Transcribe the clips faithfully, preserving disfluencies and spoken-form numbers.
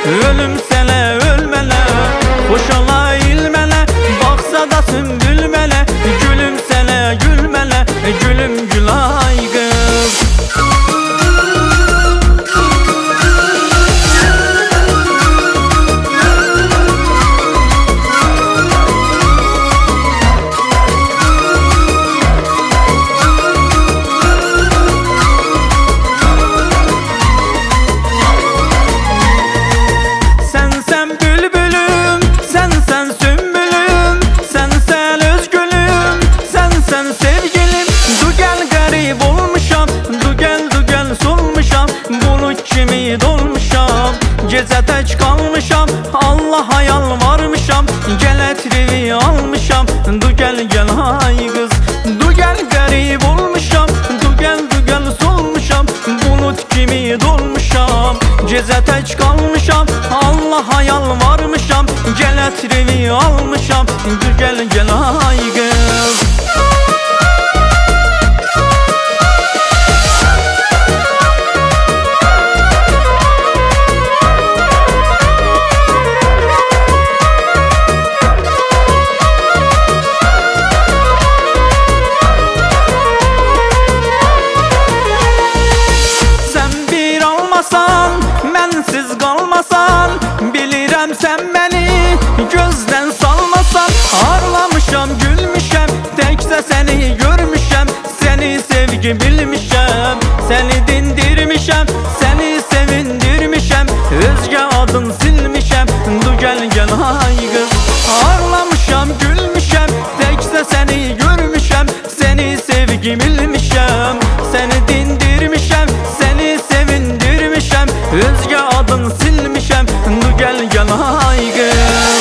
ölüm sənə ölmələ, xoş ola ilmələ, baxsa da sümbülmələ, gülüm sənə gülmələ, gülüm gülay qız. Gecə tək qalmışam, Allaha yalvarmışam, gəl ətrivi almışam, du gəl gəl ay qız. Du gəl qərib olmuşam, du gəl du gəl solmuşam, bulut kimi dolmuşam. Gecə tək qalmışam, Allaha yalvarmışam, gəl ətrivi almışam, du gəl gəl ay qız. Mənsiz qalmasan, bilirəm sən məni gözdən salmasan. Ağlamışam, gülmüşəm, təkcə səni görmüşəm, səni sevgi bilmişəm, səni dindirmişəm, səni sevindirmişəm, özgə adın silmişəm, du gəl gəl ay qız. Ağlamışam, gülmüşəm, təkcə səni görmüşəm, səni sevgi bilmişəm, səni dindirmişəm, səni sevindirmişəm, özgə adın silmişəm, du gəl gəl ay qız.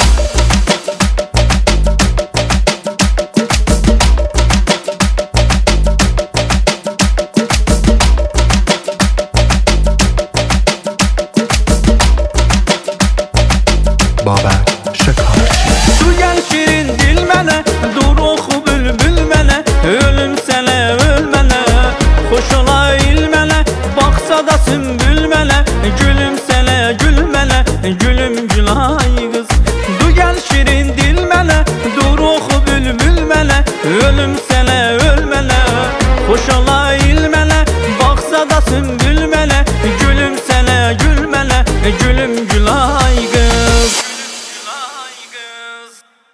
Babək Şəkarçı. Du gəl şirin dil mənə, dur oxu bülbül mənə, ölüm sənə ölmənə, xoş ola ilmənə, baxsa da sümbül mənə, gülüm sənə gülmənə, gülüm gülay qız. Du gəl şirin dil mənə, dur oxu bülbül mənə, ölüm sənə